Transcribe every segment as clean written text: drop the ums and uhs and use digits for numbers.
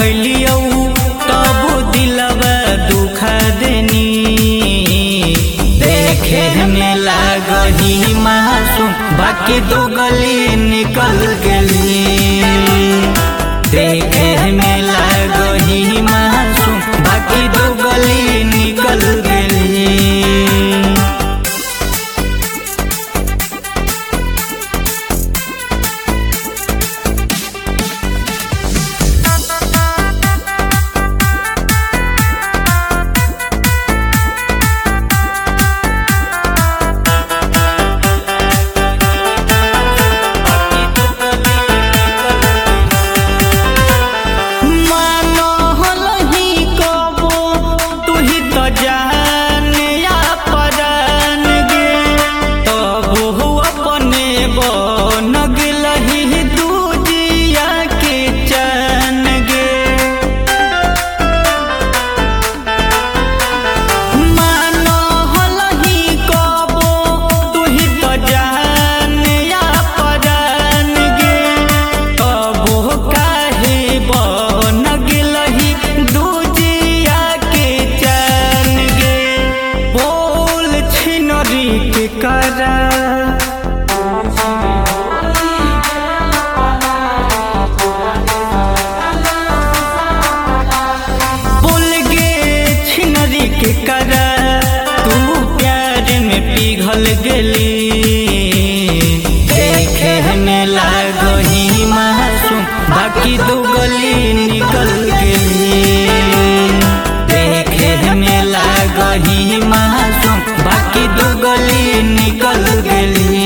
कैलियो तब दिलवा दुखा देनी। देखे में लागही मासूम बाकी दो गली निकल गली। देखे में लागही मासूम बाकी दो गली निकल गली। करा तू प्यार में पिघल गली। देखे में लागही मासूम बाकी दो गली निकल गली। देखे में लागही मासूम बाकी दो गली निकल गली।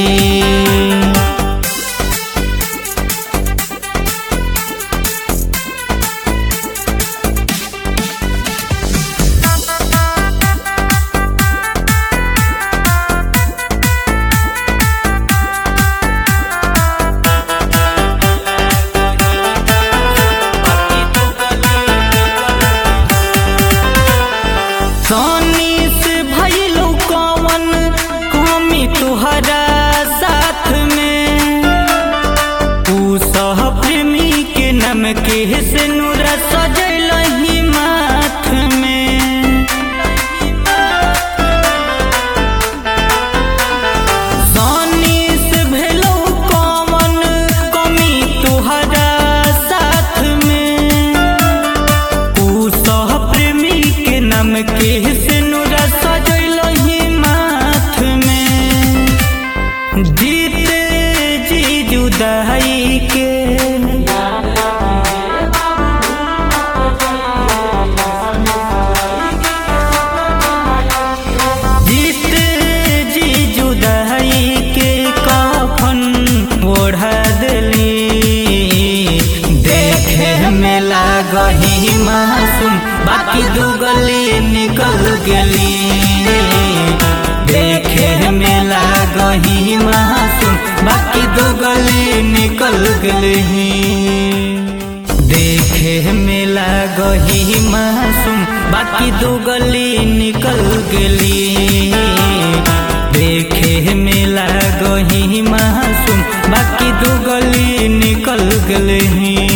तुहरा साथ में तू सह प्रेमी के नम के सिनुरा सजलही माथ में। सोनीस भेलो कौन कमी तुहरा साथ में तू सह प्रेमी के नम के सिनुरा सजलही माथ में। जीते जी जुदाई के जीते जी जुदाई के कफन ओढ़ा दिली। देखे में लागही मासूम बाकी दो गली निकल गली। देखे में लागही मासूम बाकी दो गली निकल गली। देखे में लागही मासूम बाकी दो गली निकल गली। देखे में लागही मासूम बाकी दो गली निकल गली।